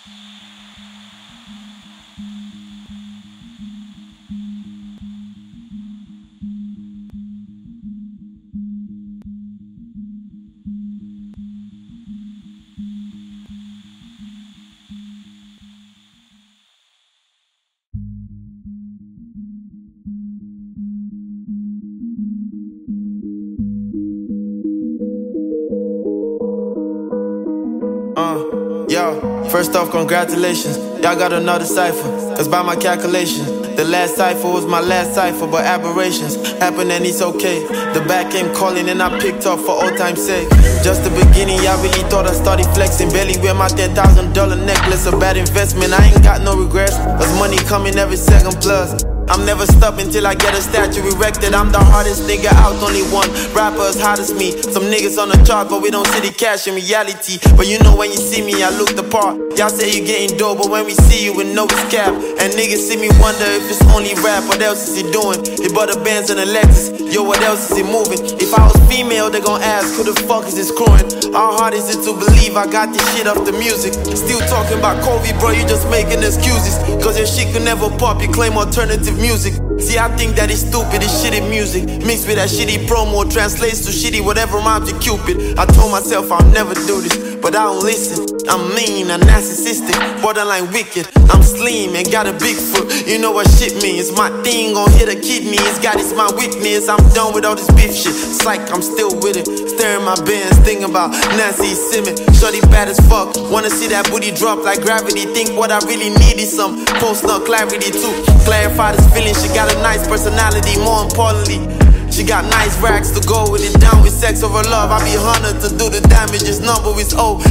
Yo, first off, congratulations. Y'all got another cipher. Cause by my calculation, the last cipher was my last cipher. But aberrations happen and it's okay. The back came calling and I picked up for old time's sake. Just the beginning, y'all really thought I started flexing. Barely wear my $10,000 necklace. A bad investment, I ain't got no regrets. Cause money coming every second plus. I'm never stopping till I get a statue erected. I'm the hardest nigga out, only one rapper as hot as me. Some niggas on the chart, but we don't see the cash in reality. But you know when you see me, I look the part. Y'all say you getting dope, but when we see you, we know it's cap. And niggas see me wonder if it's only rap. What else is he doing? He bought the Benz and the Lexus. Yo, what else is he moving? If I was female, they gon' ask, who the fuck is this crewing? How hard is it to believe I got this shit off the music? Still talking about Kobe, bro, you just making excuses. Cause your shit could never pop, you claim alternative music. See, I think that it's stupid, it's shitty music mixed with that shitty promo, translates to shitty whatever rhymes to Cupid. I told myself I'll never do this, but I don't listen. I'm mean, I'm narcissistic, borderline wicked. I'm slim and got a big foot, you know what shit means. My thing gon' hit a kidney, it's got it's my weakness. I'm done with all this beef shit, psych, I'm still with it. Staring my bands, thinking about Nancy Simmons. Shorty bad as fuck, wanna see that booty drop like gravity. Think what I really need is some post-nut clarity to clarify this feeling. She got a nice personality, more importantly she got nice racks to go with it. Down with sex over love, I be honored to do the damage. This number is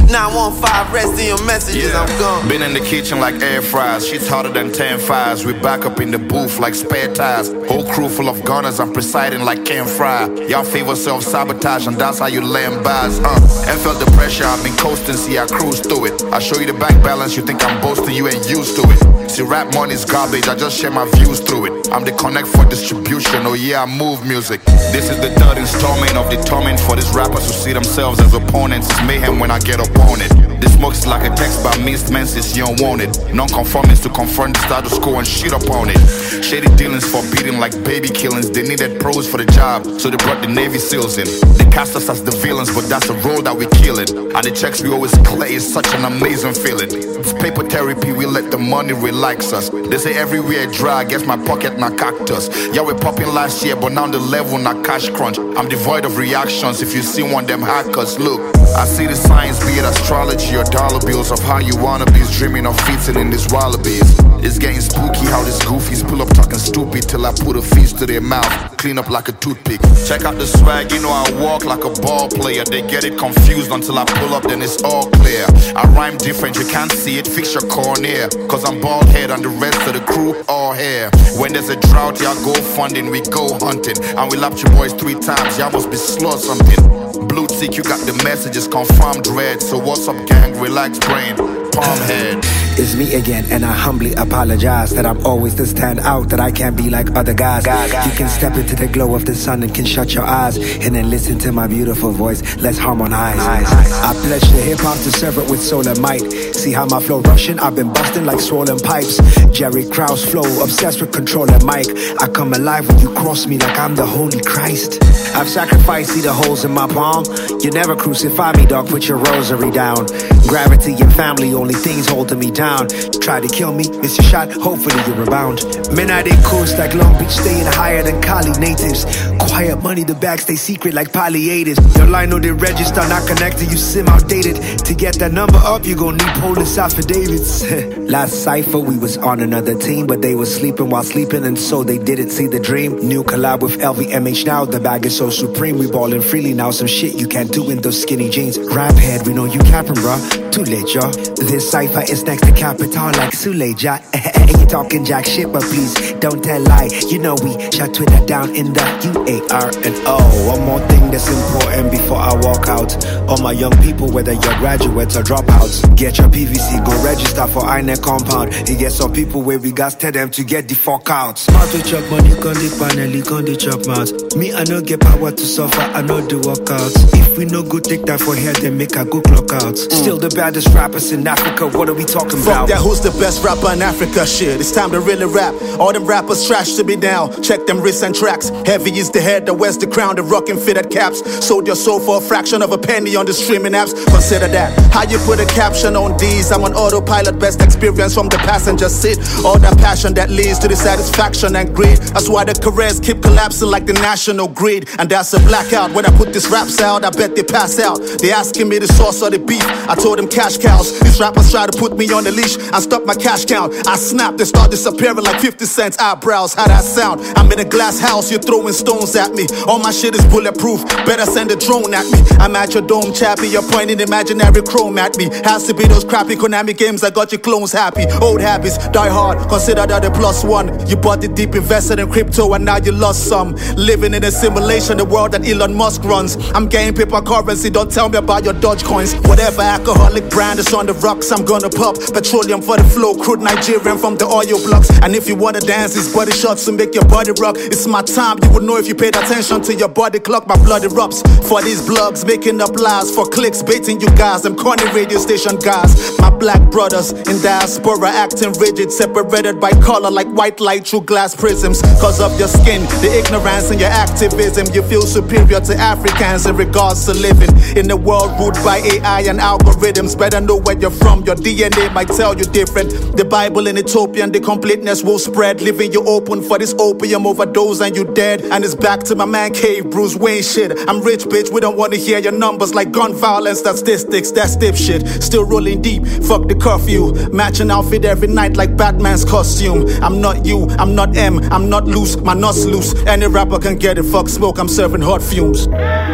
0915, rest in your messages, I'm gone. Been in the kitchen like air fries, shit's hotter than 10 fires. We back up in the booth like spare tires. Whole crew full of gunners, I'm presiding like Ken Fry. Y'all favor self-sabotage and that's how you land bars. And felt the pressure, I've been coasting, see I cruise through it. I show you the bank balance, you think I'm boasting, you ain't used to it. See rap money's garbage, I just share my views through it. I'm the connect for distribution, oh yeah I move music. This is the third installment of the torment for these rappers who see themselves as opponents. It's mayhem when I get up on it. This smoke's like a text by missed menses, you don't want it. Non-conformings to confront the status quo and shit upon it. Shady dealings forbidden like baby killings. They needed pros for the job, so they brought the Navy SEALs in. They cast us as the villains, but that's the role that we kill it. And the checks we always clear is such an amazing feeling. It's paper therapy, we let the money relax us. They say everywhere dry, guess my pocket na cactus. Yeah, we popping last year, but now the level na cash crunch. I'm devoid of reactions if you see one them hackers. Look, I see the signs, be it astrology or dollar bills, of how you wannabes dreaming of fitting in these wallabies. It's getting spooky how these goofies pull up talking stupid till I put a feast to their mouth, clean up like a toothpick. Check out the swag, you know I walk like a ball player. They get it confused until I pull up, then it's all clear. I rhyme different, you can't see it, fix your cornea. Cause I'm bald head and the rest of the crew all hair. When there's a drought, y'all go funding, we go hunting. And we lapped your boys 3 times, y'all must be slow something. Blue tick, you got the messages confirmed red. So what's up gang, relax brain, palm head. It's me again, and I humbly apologize that I'm always the standout, that I can't be like other guys. You can step into the glow of the sun and can shut your eyes and then listen to my beautiful voice. Let's harmonize. I pledge to hip-hop to serve it with soul and might. See how my flow rushing? I've been busting like swollen pipes. Jerry Krause flow, obsessed with controlling mic. I come alive when you cross me like I'm the Holy Christ. I've sacrificed, see the holes in my palm. You never crucify me, dog, put your rosary down. Gravity and family, only things holding me down. Try to kill me, miss your shot, hopefully you rebound. Men are they coast like Long Beach, staying higher than Cali natives. Quiet money, the bags stay secret like palliatives. Your line know they register, not connected, you sim outdated. To get that number up, you gon' need police affidavits. Last cypher, we was on another team, but they was sleeping while sleeping, and so they didn't see the dream. New collab with LVMH now, the bag is so supreme. We ballin' freely now, some shit you can't do in those skinny jeans. Rap head, we know you capping, bruh. Too late, y'all. This cypher is next to Capital like Suleja. You talking jack shit, but please don't tell lie. You know we shut Twitter down in the UARNO. One more thing that's important before I walk out. All my young people, whether you're graduates or dropouts, get your PVC, go register for INEC compound. You get some people where we got tell them to get the fuck out. Smart to chop money, con the panel, con the chop mouth. Me, I no get power to suffer, I know the workout. knockouts. If we no go take that for here, then make a go clock out. Still the baddest rappers in Africa, what are we talking about? Fuck that, who's the best rapper in Africa? Shit, it's time to really rap. All them rappers trash to me now. Check them wrists and tracks. Heavy is the head that wears the crown, the rockin' fitted caps. Sold your soul for a fraction of a penny on the streaming apps. Consider that. How you put a caption on these? I'm on autopilot, best experience from the passenger seat. All that passion that leads to the satisfaction and greed. That's why the careers keep collapsing like the national grid. And that's a blackout. When I put these raps out, I bet they pass out. They asking me the source of the beef. I told them cash cows. These rappers try to put me on the leash and stop my cash count. I snap, they start disappearing like 50 Cent's eyebrows. How that sound? I'm in a glass house, you're throwing stones at me. All my shit is bulletproof, better send a drone at me. I'm at your dome, chappy, you're pointing imaginary chrome at me. Has to be those crappy Konami games that got your clones happy. Old habits, die hard, consider that a +1. You bought it deep, invested in crypto, and now you lost some. Living in a simulation, the world that Elon Musk runs. I'm getting paper currency, don't tell me about your Dogecoins. Whatever alcoholic brand is on the rocks, I'm gonna pop. Petroleum for the flow, crude Nigerian from the oil blocks. And if you wanna dance, these body shots to make your body rock. It's my time, you would know if you paid attention to your body clock. My blood erupts for these blogs, making up lies for clicks, baiting you guys. Them corny radio station guys. My black brothers in diaspora acting rigid, separated by color like white light through glass prisms. Cause of your skin, the ignorance and your activism, you feel superior to Africans in regards to living in a world ruled by AI and algorithms. Better know where you're from, your DNA might tell you different. The Bible in Ethiopian, the completeness will spread, leaving you open for this opium overdose and you dead. And it's back to my man cave, Bruce Wayne shit. I'm rich bitch, we don't wanna hear your numbers like gun violence, statistics, that's dipshit. Still rolling deep, fuck the curfew. Matching outfit every night like Batman's costume. I'm not you, I'm not M, I'm not loose, my nuts loose. Any rapper can get it, fuck smoke, I'm serving hot fumes.